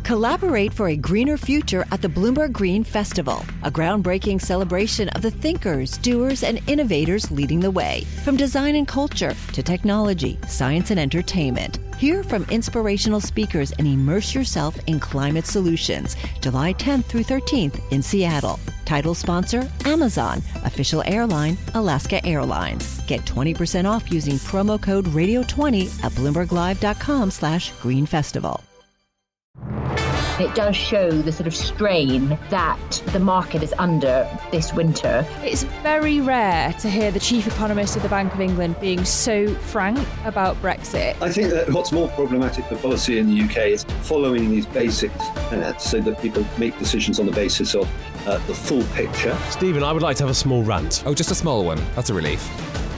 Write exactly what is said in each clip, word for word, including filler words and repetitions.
Collaborate for a greener future at the Bloomberg Green Festival, a groundbreaking celebration of the thinkers, doers, and innovators leading the way. From design and culture to technology, science, and entertainment. Hear from inspirational speakers and immerse yourself in climate solutions. July tenth through thirteenth in Seattle. Title sponsor, Amazon. Official airline, Alaska Airlines. Get twenty percent off using promo code radio twenty at bloomberglive.com slash green festival. It does show the sort of strain that the market is under this winter. It's very rare to hear the chief economist of the Bank of England being so frank about Brexit. I think that what's more problematic for policy in the U K is following these basics uh, so that people make decisions on the basis of uh, the full picture. Stephen, I would like to have a small rant. Oh, just a small one. That's a relief.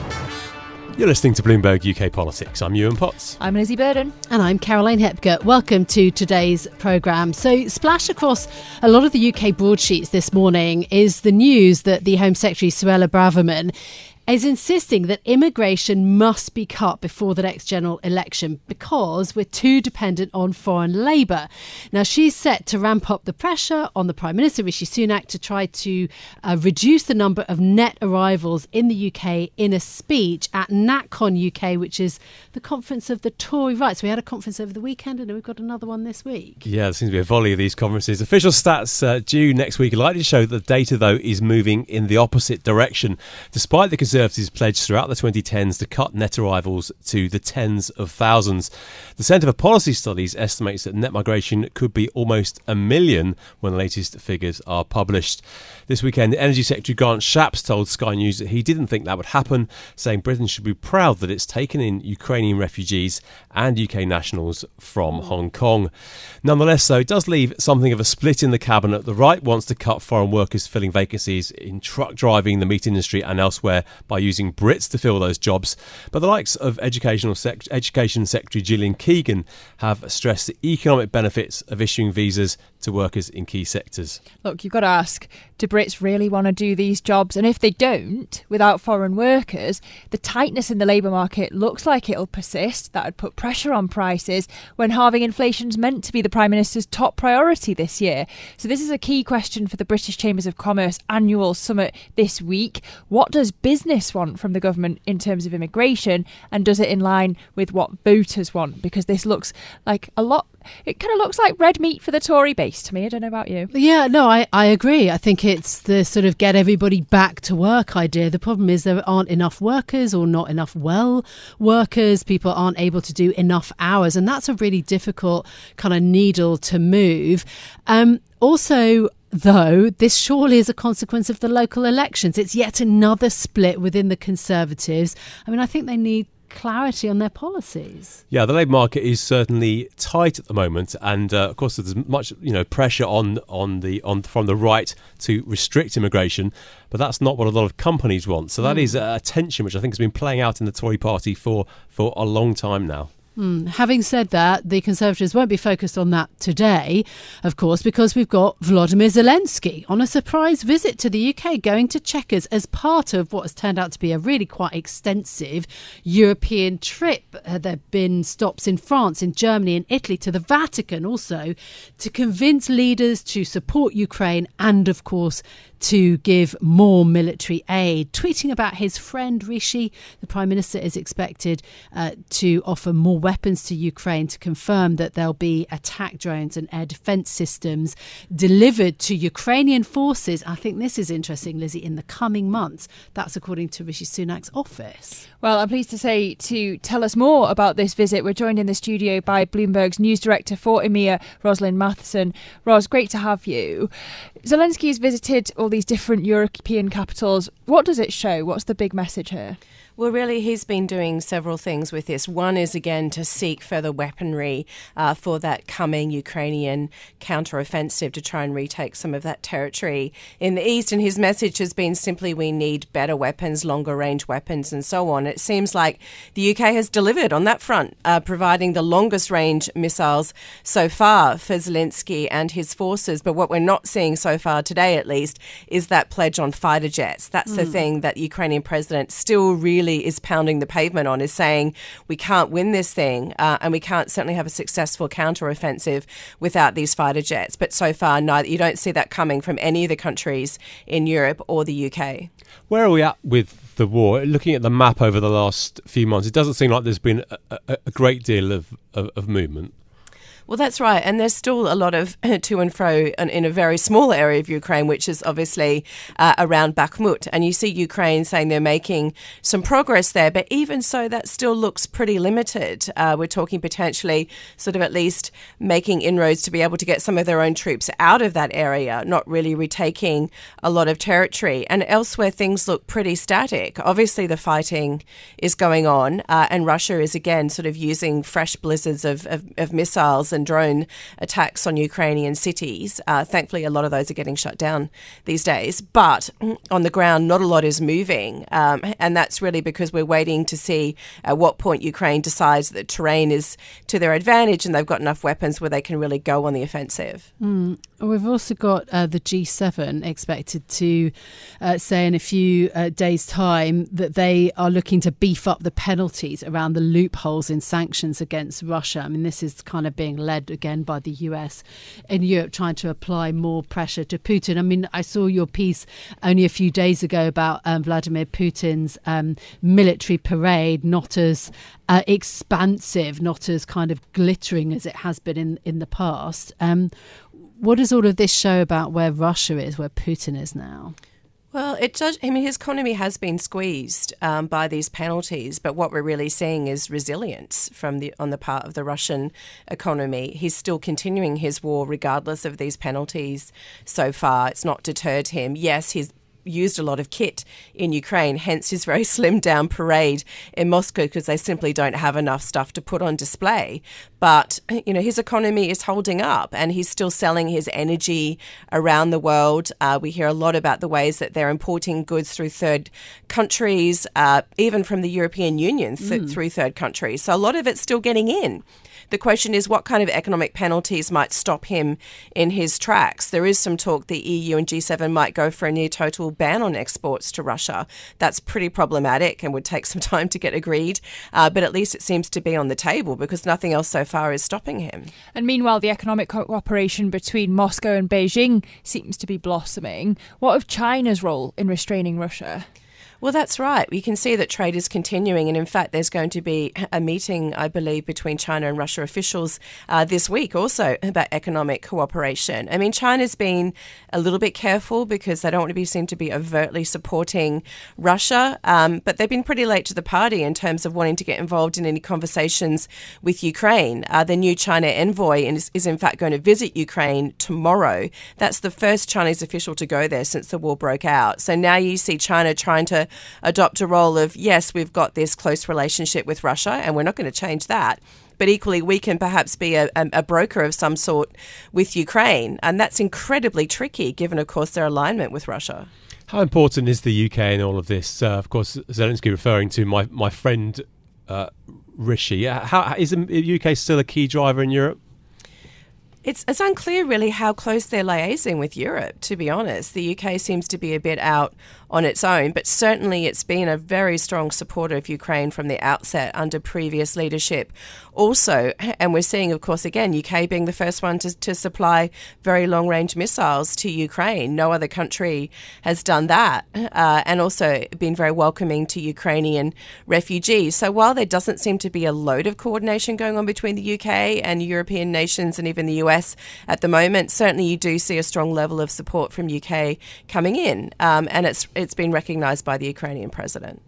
You're listening to Bloomberg U K Politics. I'm Ewan Potts. I'm Lizzie Burden. And I'm Caroline Hepker. Welcome to today's programme. So, splash across a lot of the U K broadsheets this morning is the news that the Home Secretary, Suella Braverman, is insisting that immigration must be cut before the next general election because we're too dependent on foreign labour. Now, she's set to ramp up the pressure on the Prime Minister, Rishi Sunak, to try to uh, reduce the number of net arrivals in the U K in a speech at NatCon U K, which is the conference of the Tory right. So we had a conference over the weekend and we've got another one this week. Yeah, there seems to be a volley of these conferences. Official stats uh, due next week are likely to show that the data, though, is moving in the opposite direction, despite the Conservatives' pledge throughout the twenty tens to cut net arrivals to the tens of thousands. The Centre for Policy Studies estimates that net migration could be almost a million when the latest figures are published. This weekend, Energy Secretary Grant Shapps told Sky News that he didn't think that would happen, saying Britain should be proud that it's taken in Ukrainian refugees and U K nationals from Hong Kong. Nonetheless, though, it does leave something of a split in the cabinet. The right wants to cut foreign workers filling vacancies in truck driving, the meat industry and elsewhere by using Brits to fill those jobs. But the likes of Educational Sec- Education Secretary Gillian Keegan have stressed the economic benefits of issuing visas to workers in key sectors. Look, you've got to ask, do Brits really want to do these jobs? And if they don't, without foreign workers, the tightness in the labour market looks like it'll persist. That would put pressure on prices when halving inflation's meant to be the Prime Minister's top priority this year. So this is a key question for the British Chambers of Commerce annual summit this week. What does business want from the government in terms of immigration, and does it in line with what voters want? Because this looks like a lot, it kind of looks like red meat for the Tory base to me. I don't know about you. Yeah, no, I, I agree. I think it's the sort of get everybody back to work idea. The problem is there aren't enough workers or not enough well workers. People aren't able to do enough hours, and that's a really difficult kind of needle to move. Um, also, though, this surely is a consequence of the local elections. It's yet another split within the Conservatives. I mean, I think they need clarity on their policies. Yeah, the labour market is certainly tight at the moment, and uh, of course there's much you know pressure on on the on from the right to restrict immigration, but that's not what a lot of companies want. So that mm. is a tension which I think has been playing out in the Tory party for for a long time now. Mm. Having said that, the Conservatives won't be focused on that today, of course, because we've got Volodymyr Zelensky on a surprise visit to the U K, going to Chequers as part of what has turned out to be a really quite extensive European trip. Uh, there have been stops in France, in Germany, in Italy, to the Vatican also, to convince leaders to support Ukraine and, of course, to give more military aid. Tweeting about his friend Rishi, the Prime Minister is expected uh, to offer more weapons to Ukraine, to confirm that there'll be attack drones and air defence systems delivered to Ukrainian forces. I think this is interesting, Lizzie, in the coming months. That's according to Rishi Sunak's office. Well, I'm pleased to say, to tell us more about this visit, we're joined in the studio by Bloomberg's news director for EMEA, Rosalind Matheson. Ros, great to have you. Zelensky has visited all these different European capitals. What does it show? What's the big message here? Well, really, he's been doing several things with this. One is, again, to seek further weaponry uh, for that coming Ukrainian counter-offensive to try and retake some of that territory in the east. And his message has been simply, we need better weapons, longer-range weapons, and so on. It seems like the U K has delivered on that front, uh, providing the longest-range missiles so far for Zelensky and his forces. But what we're not seeing so far today, at least, is that pledge on fighter jets. That's mm. the thing that the Ukrainian president still really is pounding the pavement on, is saying we can't win this thing uh, and we can't certainly have a successful counter-offensive without these fighter jets. But so far, neither, you don't see that coming from any of the countries in Europe or the U K. Where are we at with the war? Looking at the map over the last few months, it doesn't seem like there's been a, a, a great deal of, of, of movement. Well, that's right. And there's still a lot of to and fro in, in a very small area of Ukraine, which is obviously uh, around Bakhmut. And you see Ukraine saying they're making some progress there. But even so, that still looks pretty limited. Uh, we're talking potentially sort of at least making inroads to be able to get some of their own troops out of that area, not really retaking a lot of territory. And elsewhere, things look pretty static. Obviously, the fighting is going on. Uh, and Russia is, again, sort of using fresh blizzards of, of, of missiles and drone attacks on Ukrainian cities. Uh, thankfully, a lot of those are getting shut down these days. But on the ground, not a lot is moving. Um, and that's really because we're waiting to see at what point Ukraine decides that terrain is to their advantage and they've got enough weapons where they can really go on the offensive. Mm. We've also got uh, the G seven expected to uh, say in a few uh, days' time that they are looking to beef up the penalties around the loopholes in sanctions against Russia. I mean, this is kind of being led again by the U S in Europe, trying to apply more pressure to Putin. I mean, I saw your piece only a few days ago about um, Vladimir Putin's um, military parade, not as uh, expansive, not as kind of glittering as it has been in, in the past. Um, what does all of this show about where Russia is, where Putin is now? Well, it does. I mean, his economy has been squeezed um, by these penalties, but what we're really seeing is resilience from the on the part of the Russian economy. He's still continuing his war regardless of these penalties so far. It's not deterred him. Yes, he's used a lot of kit in Ukraine, hence his very slimmed down parade in Moscow, because they simply don't have enough stuff to put on display. But, you know, his economy is holding up and he's still selling his energy around the world. Uh, we hear a lot about the ways that they're importing goods through third countries, uh, even from the European Union th- mm. through third countries. So a lot of it's still getting in. The question is what kind of economic penalties might stop him in his tracks. There is some talk the E U and G seven might go for a near total ban on exports to Russia. That's pretty problematic and would take some time to get agreed. Uh, but at least it seems to be on the table because nothing else so far is stopping him. And meanwhile, the economic cooperation between Moscow and Beijing seems to be blossoming. What of China's role in restraining Russia? Well, that's right. We can see that trade is continuing. And in fact, there's going to be a meeting, I believe, between China and Russia officials uh, this week also about economic cooperation. I mean, China's been a little bit careful because they don't want to be seen to be overtly supporting Russia. Um, but they've been pretty late to the party in terms of wanting to get involved in any conversations with Ukraine. Uh, the new China envoy is, is in fact going to visit Ukraine tomorrow. That's the first Chinese official to go there since the war broke out. So now you see China trying to adopt a role of, yes, we've got this close relationship with Russia and we're not going to change that. But equally, we can perhaps be a, a broker of some sort with Ukraine. And that's incredibly tricky, given, of course, their alignment with Russia. How important is the U K in all of this? Uh, of course, Zelensky referring to my, my friend uh, Rishi. How, is the U K still a key driver in Europe? It's, it's unclear really how close they're liaising with Europe, to be honest. The U K seems to be a bit out on its own, but certainly it's been a very strong supporter of Ukraine from the outset under previous leadership also. And we're seeing, of course, again, U K being the first one to, to supply very long-range missiles to Ukraine. No other country has done that, uh, and also been very welcoming to Ukrainian refugees. So while there doesn't seem to be a load of coordination going on between the U K and European nations and even the U S at the moment, certainly you do see a strong level of support from U K coming in, um, and it's it's been recognised by the Ukrainian president.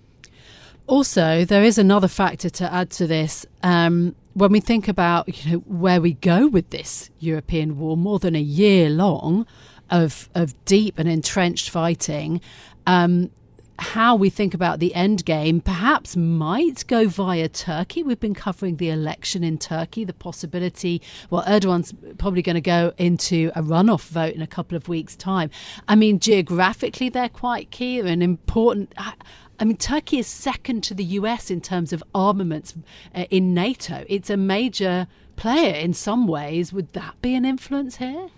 Also, there is another factor to add to this. Um, when we think about you know, where we go with this European war, more than a year long of of deep and entrenched fighting, um, how we think about the end game perhaps might go via Turkey. We've been covering the election in Turkey, the possibility, well, Erdogan's probably going to go into a runoff vote in a couple of weeks' time. I mean, geographically, they're quite key and important. I mean, Turkey is second to the U S in terms of armaments uh, in NATO. It's a major player in some ways. Would that be an influence here?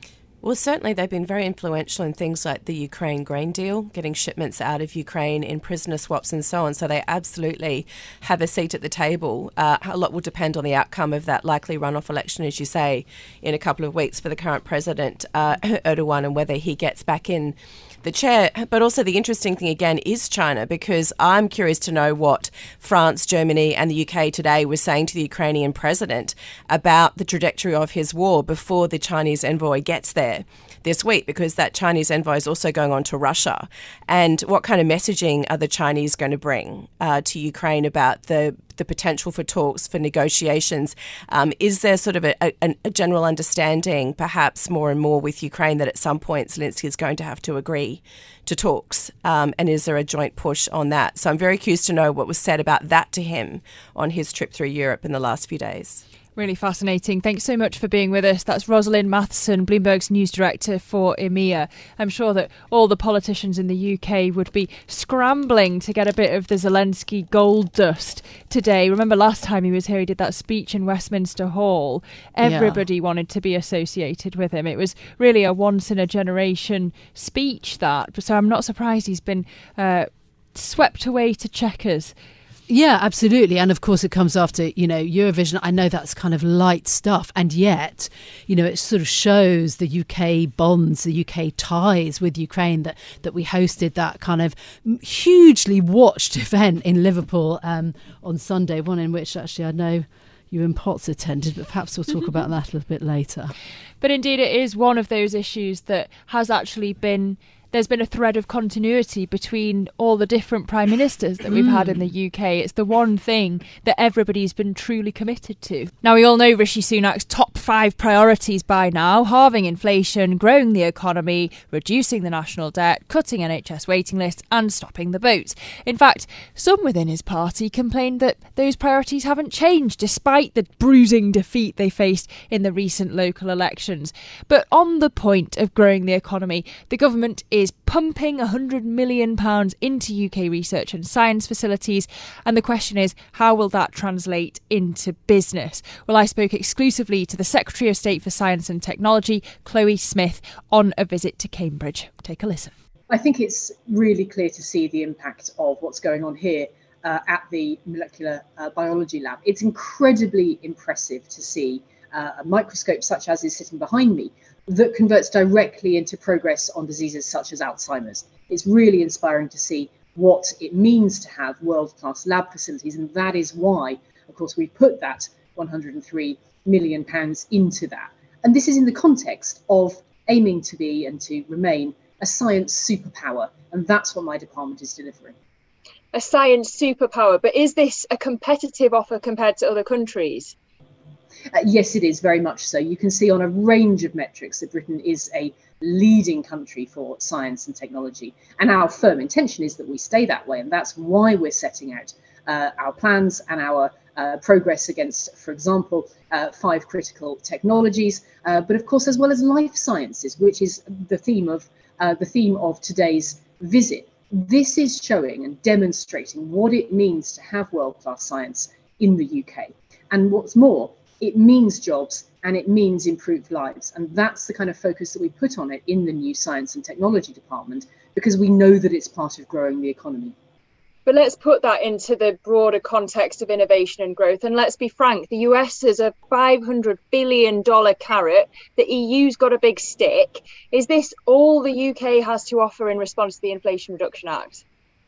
Well, certainly they've been very influential in things like the Ukraine grain deal, getting shipments out of Ukraine in prisoner swaps and so on. So they absolutely have a seat at the table. Uh, a lot will depend on the outcome of that likely runoff election, as you say, in a couple of weeks for the current president, uh, Erdogan, and whether he gets back in the chair. But also the interesting thing again is China, because I'm curious to know what France, Germany and the U K today were saying to the Ukrainian president about the trajectory of his war before the Chinese envoy gets there this week, because that Chinese envoy is also going on to Russia. And what kind of messaging are the Chinese going to bring uh, to Ukraine about the the potential for talks, for negotiations? Um, is there sort of a, a, a general understanding, perhaps more and more with Ukraine, that at some point Zelensky is going to have to agree to talks? Um, and is there a joint push on that? So I'm very curious to know what was said about that to him on his trip through Europe in the last few days. Really fascinating. Thanks so much for being with us. That's Rosalind Matheson, Bloomberg's news director for EMEA. I'm sure that all the politicians in the U K would be scrambling to get a bit of the Zelensky gold dust today. Remember last time he was here, he did that speech in Westminster Hall. Everybody yeah. wanted to be associated with him. It was really a once-in-a-generation speech, that. So I'm not surprised he's been uh, swept away to Chequers. Yeah, absolutely. And of course, it comes after, you know, Eurovision. I know that's kind of light stuff. And yet, you know, it sort of shows the U K bonds, the U K ties with Ukraine, that, that we hosted that kind of hugely watched event in Liverpool um, on Sunday, one in which actually I know you and Potts attended, but perhaps we'll talk about that a little bit later. But indeed, it is one of those issues that has actually been... There's been a thread of continuity between all the different prime ministers that we've had in the U K. It's the one thing that everybody's been truly committed to. Now, we all know Rishi Sunak's top five priorities by now: halving inflation, growing the economy, reducing the national debt, cutting N H S waiting lists and stopping the vote. In fact, some within his party complained that those priorities haven't changed despite the bruising defeat they faced in the recent local elections. But on the point of growing the economy, the government is is pumping one hundred million pounds into U K research and science facilities. And the question is, how will that translate into business? Well, I spoke exclusively to the Secretary of State for Science and Technology, Chloe Smith, on a visit to Cambridge. Take a listen. I think it's really clear to see the impact of what's going on here uh, at the molecular uh, biology lab. It's incredibly impressive to see uh, a microscope such as is sitting behind me that converts directly into progress on diseases such as Alzheimer's. It's really inspiring to see what it means to have world-class lab facilities, and that is why, of course, we put that one hundred three million pounds into that. And this is in the context of aiming to be and to remain a science superpower, and that's what my department is delivering. A science superpower, but is this a competitive offer compared to other countries? Uh, yes, it is, very much so. You can see on a range of metrics that Britain is a leading country for science and technology. And our firm intention is that we stay that way. And that's why we're setting out uh, our plans and our uh, progress against, for example, uh, five critical technologies, uh, but of course, as well as life sciences, which is the theme of uh, the theme of today's visit. This is showing and demonstrating what it means to have world-class science in the U K. And what's more, it means jobs and it means improved lives. And that's the kind of focus that we put on it in the new Science and Technology Department, because we know that it's part of growing the economy. But let's put that into the broader context of innovation and growth. And let's be frank, the U S is a five hundred billion dollars carrot. The E U's got a big stick. Is this all the U K has to offer in response to the Inflation Reduction Act?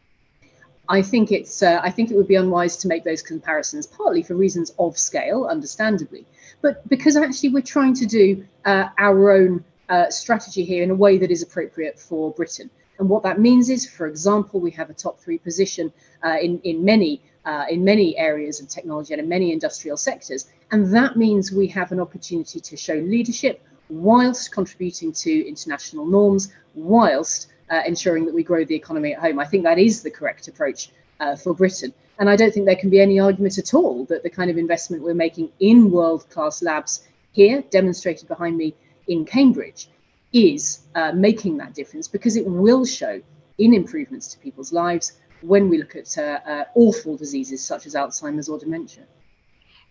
I think it's. Uh, I think it would be unwise to make those comparisons, partly for reasons of scale, understandably, but because actually we're trying to do uh, our own uh, strategy here in a way that is appropriate for Britain. And what that means is, for example, we have a top three position uh, in in many uh, in many areas of technology and in many industrial sectors, and that means we have an opportunity to show leadership whilst contributing to international norms, whilst Uh, ensuring that we grow the economy at home. I think that is the correct approach uh, for Britain. And I don't think there can be any argument at all that the kind of investment we're making in world-class labs here, demonstrated behind me in Cambridge, is uh, making that difference, because it will show in improvements to people's lives when we look at uh, uh, awful diseases such as Alzheimer's or dementia.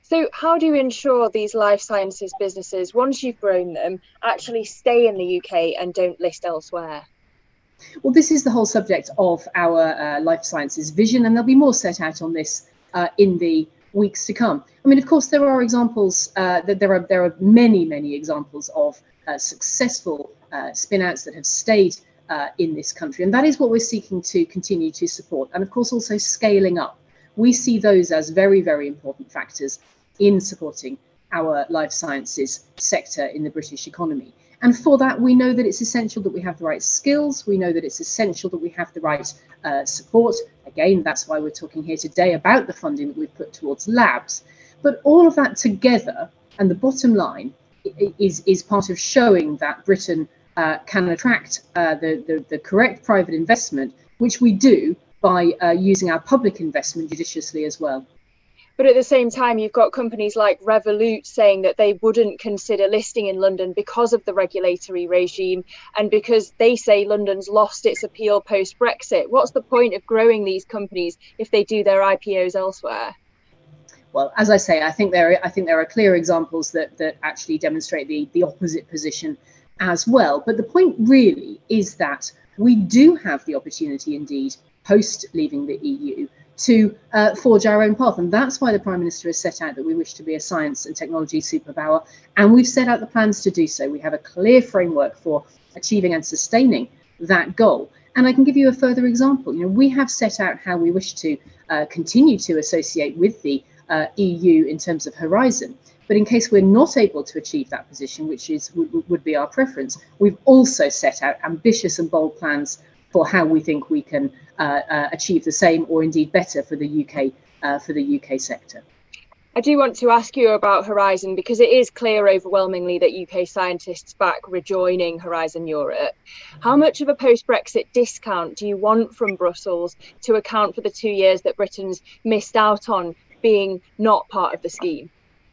So how do you ensure these life sciences businesses, once you've grown them, actually stay in the U K and don't list elsewhere? Well, this is the whole subject of our uh, life sciences vision, and there'll be more set out on this uh, in the weeks to come. I mean, of course, there are examples, uh, that there are there are many, many examples of uh, successful uh, spin-outs that have stayed uh, in this country, and that is what we're seeking to continue to support. And of course, also scaling up. We see those as very, very important factors in supporting our life sciences sector in the British economy. And for that, we know that it's essential that we have the right skills. We know that it's essential that we have the right uh, support. Again, that's why we're talking here today about the funding that we've put towards labs. But all of that together, and the bottom line is, is part of showing that Britain uh, can attract uh, the, the, the correct private investment, which we do by uh, using our public investment judiciously as well. But at the same time, you've got companies like Revolut saying that they wouldn't consider listing in London because of the regulatory regime and because they say London's lost its appeal post-Brexit. What's the point of growing these companies if they do their I P Os elsewhere? Well, as I say, I think there are, I think there are clear examples that, that actually demonstrate the, the opposite position as well. But the point really is that we do have the opportunity indeed post leaving the E U to uh, forge our own path. And that's why the Prime Minister has set out that we wish to be a science and technology superpower. And we've set out the plans to do so. We have a clear framework for achieving and sustaining that goal. And I can give you a further example. You know, we have set out how we wish to uh, continue to associate with the uh, E U in terms of Horizon. But in case we're not able to achieve that position, which is w- would be our preference, we've also set out ambitious and bold plans for how we think we can uh, uh, achieve the same, or indeed better, for the U K uh, for the U K sector. I do want to ask you about Horizon, because it is clear overwhelmingly that U K scientists back rejoining Horizon Europe. How much of a post-Brexit discount do you want from Brussels to account for the two years that Britain's missed out on being not part of the scheme?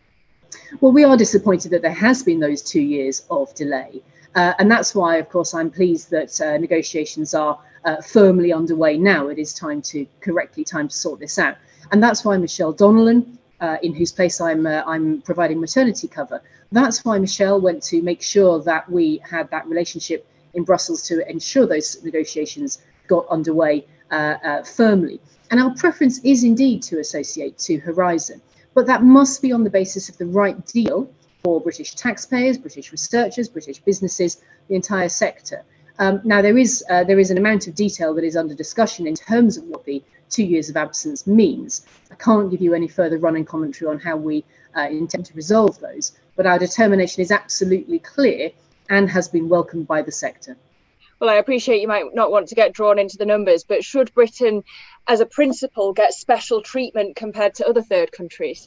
Well, we are disappointed that there has been those two years of delay. Uh, and that's why, of course, I'm pleased that uh, negotiations are uh, firmly underway now. It is time to correctly time to sort this out. And that's why Michelle Donnellan, uh, in whose place I'm uh, I'm providing maternity cover, that's why Michelle went to make sure that we had that relationship in Brussels to ensure those negotiations got underway uh, uh, firmly. And our preference is indeed to associate to Horizon, but that must be on the basis of the right deal for British taxpayers, British researchers, British businesses, the entire sector. Um, now, there is uh, there is an amount of detail that is under discussion in terms of what the two years of absence means. I can't give you any further running commentary on how we uh, intend to resolve those, but our determination is absolutely clear and has been welcomed by the sector. Well, I appreciate you might not want to get drawn into the numbers, but should Britain, as a principle, get special treatment compared to other third countries?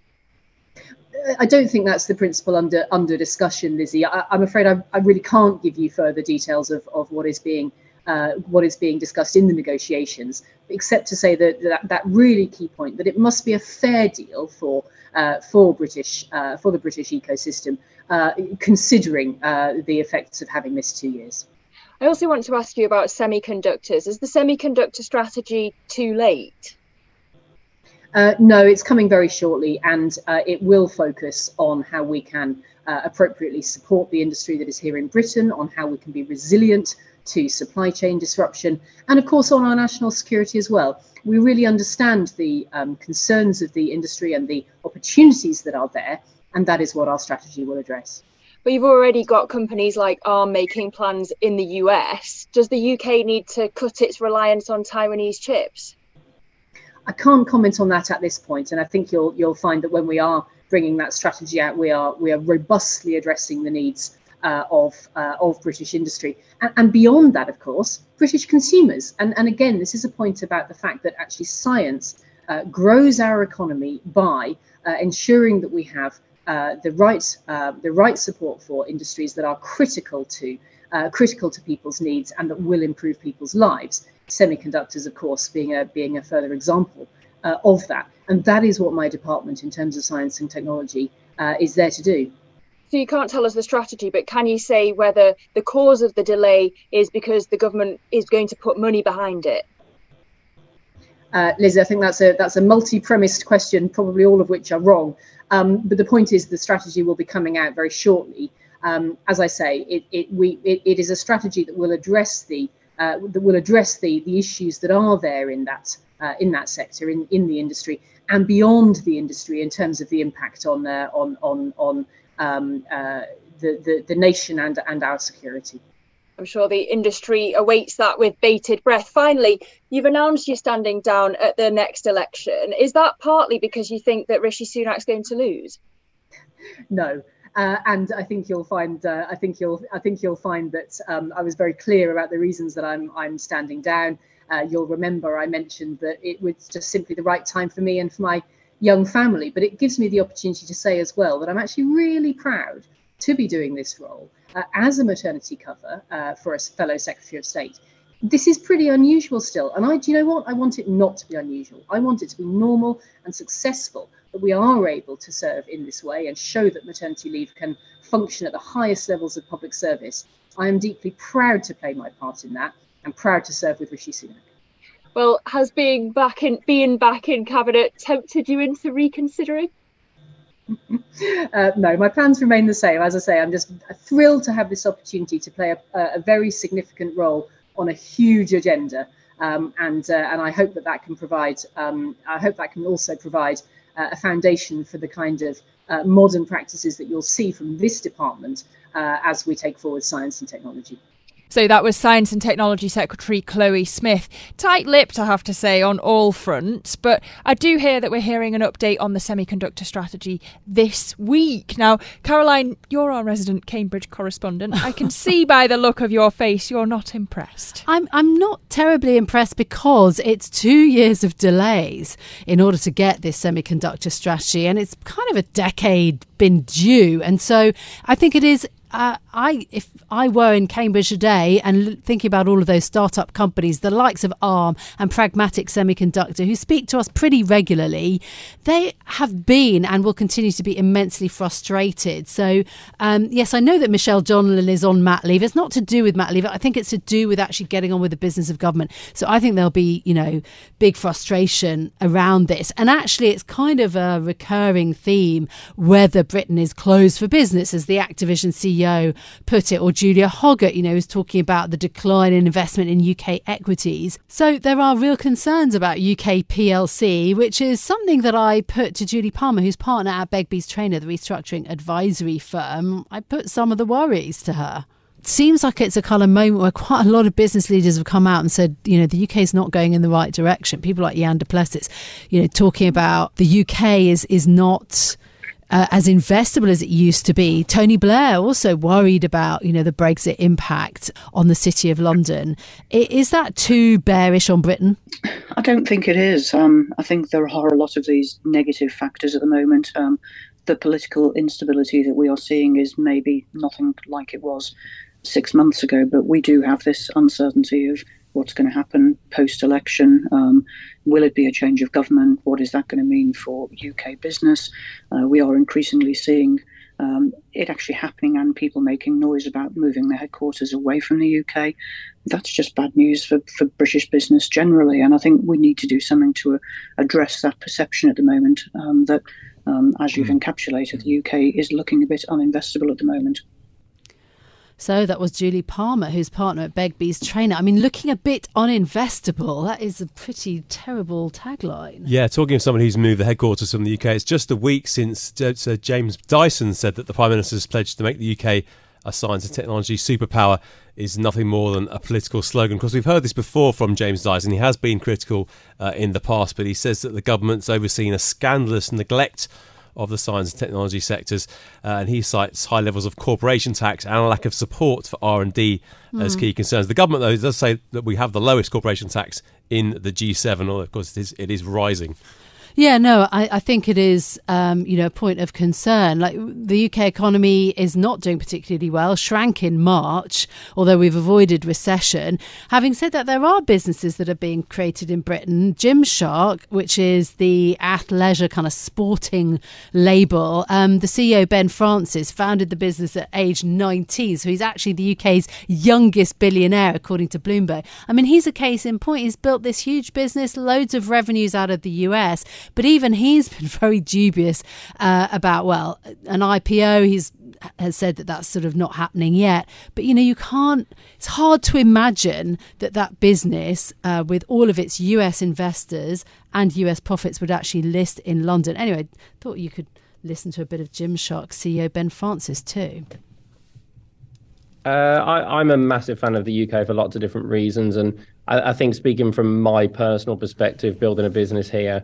I don't think that's the principle under under discussion, Lizzie. I, I'm afraid I, I really can't give you further details of, of what is being uh, what is being discussed in the negotiations, except to say that that, that really key point that it must be a fair deal for uh, for British uh, for the British ecosystem, uh, considering uh, the effects of having missed two years. I also want to ask you about semiconductors. Is the semiconductor strategy too late? Uh, no, it's coming very shortly, and uh, it will focus on how we can uh, appropriately support the industry that is here in Britain, on how we can be resilient to supply chain disruption, and of course on our national security as well. We really understand the um, concerns of the industry and the opportunities that are there, and that is what our strategy will address. But you've already got companies like ARM making plans in the U S. Does the U K need to cut its reliance on Taiwanese chips? I can't comment on that at this point, and I think you'll you'll find that when we are bringing that strategy out, we are we are robustly addressing the needs uh, of uh, of British industry, and, and beyond that, of course, British consumers. And and again, this is a point about the fact that actually science uh, grows our economy by uh, ensuring that we have uh, the right uh, the right support for industries that are critical to uh, critical to people's needs and that will improve people's lives. Semiconductors, of course, being a being a further example uh, of that, and that is what my department, in terms of science and technology, uh, is there to do. So you can't tell us the strategy, but can you say whether the cause of the delay is because the government is going to put money behind it? Uh, Liz, I think that's a that's a multi-premised question, probably all of which are wrong. Um, but the point is, the strategy will be coming out very shortly. Um, as I say, it it we it, it is a strategy that will address the uh, that will address the the issues that are there in that uh, in that sector, in in the industry and beyond the industry, in terms of the impact on uh, on on on um, uh, the, the the nation and and our security. I'm sure the industry awaits that with bated breath. Finally, you've announced you're standing down at the next election. Is that partly because you think that Rishi Sunak's going to lose? No, uh, and I think you'll find. Uh, I think you'll. I think you'll find that um, I was very clear about the reasons that I'm. I'm standing down. Uh, you'll remember I mentioned that it was just simply the right time for me and for my young family. But it gives me the opportunity to say as well that I'm actually really proud to be doing this role. Uh, as a maternity cover uh, for a fellow Secretary of State. This is pretty unusual still. And I, do you know what? I want it not to be unusual. I want it to be normal and successful, that we are able to serve in this way and show that maternity leave can function at the highest levels of public service. I am deeply proud to play my part in that and proud to serve with Rishi Sunak. Well, has being back in, being back in Cabinet tempted you into reconsidering? Uh, no, my plans remain the same. As I say, I'm just thrilled to have this opportunity to play a, a very significant role on a huge agenda, um, and uh, and I hope that that can provide. Um, I hope that can also provide uh, a foundation for the kind of uh, modern practices that you'll see from this department uh, as we take forward science and technology. So that was Science and Technology Secretary Chloe Smith. Tight-lipped, I have to say, on all fronts. But I do hear that we're hearing an update on the semiconductor strategy this week. Now, Caroline, you're our resident Cambridge correspondent. I can see by the look of your face you're not impressed. I'm I'm not terribly impressed because it's two years of delays in order to get this semiconductor strategy, and it's kind of a decade been due. And so I think it is Uh, I, if I were in Cambridge today and l- thinking about all of those startup companies, the likes of Arm and Pragmatic Semiconductor, who speak to us pretty regularly, they have been and will continue to be immensely frustrated. So, um, yes, I know that Michelle Jonlin is on mat leave. It's not to do with mat leave. I think it's to do with actually getting on with the business of government. So I think there'll be, you know, big frustration around this. And actually, it's kind of a recurring theme whether Britain is closed for business, as the Activision C E O put it, or Julia Hoggart, you know, is talking about the decline in investment in U K equities. So there are real concerns about U K P L C, which is something that I put to Julie Palmer, who's partner at Begbie's Traynor, the restructuring advisory firm. I put some of the worries to her. It seems like it's a kind of moment where quite a lot of business leaders have come out and said, you know, the U K is not going in the right direction. People like Jan du Plessis, you know, talking about the U K is is not Uh, as investable as it used to be. Tony Blair also worried about, you know, the Brexit impact on the City of London. I, is that too bearish on Britain? I don't think it is. Um, I think there are a lot of these negative factors at the moment. Um, the political instability that we are seeing is maybe nothing like it was six months ago, but we do have this uncertainty of what's going to happen post-election. Um, will it be a change of government? What is that going to mean for U K business? Uh, we are increasingly seeing um, it actually happening and people making noise about moving their headquarters away from the U K. That's just bad news for, for British business generally. And I think we need to do something to uh, address that perception at the moment um, that, um, as you've encapsulated, the U K is looking a bit uninvestable at the moment. So that was Julie Palmer, who's partner at Begbie's Traynor. I mean, looking a bit uninvestable, that is a pretty terrible tagline. Yeah, talking of someone who's moved the headquarters from the U K, it's just a week since Sir James Dyson said that the Prime Minister's pledge to make the U K a science and technology superpower is nothing more than a political slogan. Because we've heard this before from James Dyson. He has been critical uh, in the past, but he says that the government's overseen a scandalous neglect of the science and technology sectors, uh, and he cites high levels of corporation tax and a lack of support for R and D mm. as key concerns. The government, though, does say that we have the lowest corporation tax in the G seven, although of course it is, it is rising. Yeah, no, I, I think it is, um, you know, a point of concern. Like, the U K economy is not doing particularly well, shrank in March, although we've avoided recession. Having said that, there are businesses that are being created in Britain. Gymshark, which is the athleisure kind of sporting label, um, the C E O, Ben Francis, founded the business at age nineteen. So he's actually the U K's youngest billionaire, according to Bloomberg. I mean, he's a case in point. He's built this huge business, loads of revenues out of the U S, but even he's been very dubious uh, about, well, an I P O. He's has said that that's sort of not happening yet. But, you know, you can't, it's hard to imagine that that business, uh, with all of its U S investors and U S profits, would actually list in London. Anyway, thought you could listen to a bit of Gymshark C E O Ben Francis too. Uh, I, I'm a massive fan of the U K for lots of different reasons. And I, I think, speaking from my personal perspective, building a business here,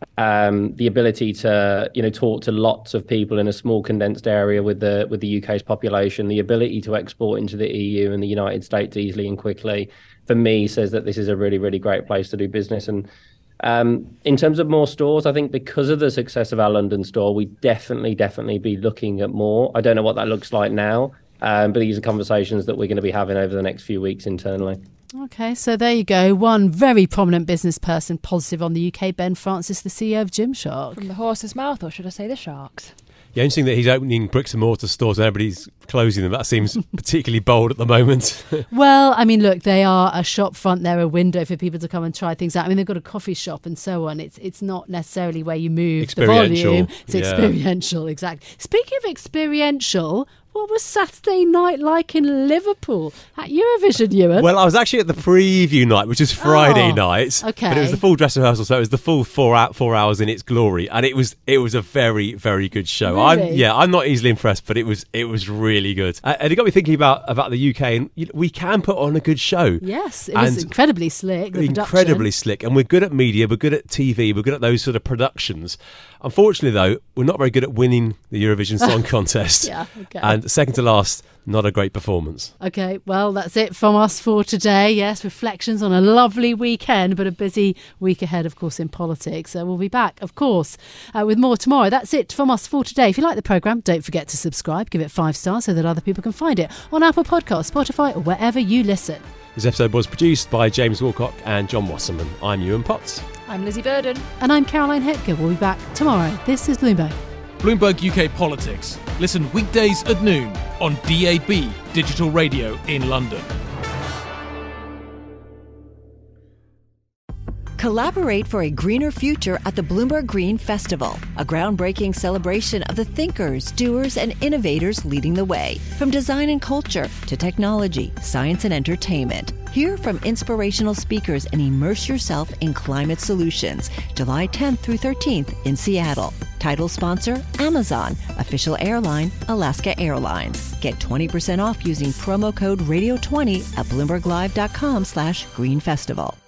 um, the ability to, you know, talk to lots of people in a small condensed area with the with the U K's population, the ability to export into the E U and the United States easily and quickly, for me, says that this is a really, really great place to do business. And um, in terms of more stores, I think because of the success of our London store, we definitely, definitely be looking at more. I don't know what that looks like now. Um, but these are conversations that we're going to be having over the next few weeks internally. Okay, so there you go. One very prominent business person positive on the U K, Ben Francis, the C E O of Gymshark. From the horse's mouth, or should I say the sharks? Yeah, interesting that he's opening bricks and mortar stores and everybody's closing them. That seems particularly bold at the moment. Well, I mean, look, they are a shop front. They're a window for people to come and try things out. I mean, they've got a coffee shop and so on. It's it's not necessarily where you move the volume. It's yeah. experiential, exactly. Speaking of experiential, what was Saturday night like in Liverpool at Eurovision, Ewan? Well, I was actually at the preview night, which is Friday oh, night. Okay. But it was the full dress rehearsal, so it was the full four out four hours in its glory, and it was it was a very very good show. Really? I'm yeah, I'm not easily impressed, but it was it was really good, uh, and it got me thinking about about the U K, and you know, we can put on a good show. Yes, it was incredibly slick. The incredibly production. slick, and we're good at media, we're good at T V, we're good at those sort of productions. Unfortunately, though, we're not very good at winning the Eurovision Song Contest. Yeah, okay. And second to last, not a great performance. Okay, well, that's it from us for today. Yes, reflections on a lovely weekend, but a busy week ahead, of course, in politics. So we'll be back, of course, uh, with more tomorrow. That's it from us for today. If you like the programme, don't forget to subscribe, give it five stars so that other people can find it on Apple Podcasts, Spotify, or wherever you listen. This episode was produced by James Wilcock and John Wasserman. I'm Ewan Potts. I'm Lizzie Burden. And I'm Caroline Hepker. We'll be back tomorrow. This is Bloomberg. Bloomberg U K Politics. Listen weekdays at noon on D A B Digital Radio in London. Collaborate for a greener future at the Bloomberg Green Festival, a groundbreaking celebration of the thinkers, doers, and innovators leading the way. From design and culture to technology, science, and entertainment. Hear from inspirational speakers and immerse yourself in climate solutions. July tenth through thirteenth in Seattle. Title sponsor, Amazon. Official airline, Alaska Airlines. Get twenty percent off using promo code radio twenty at bloomberg live dot com slash green festival.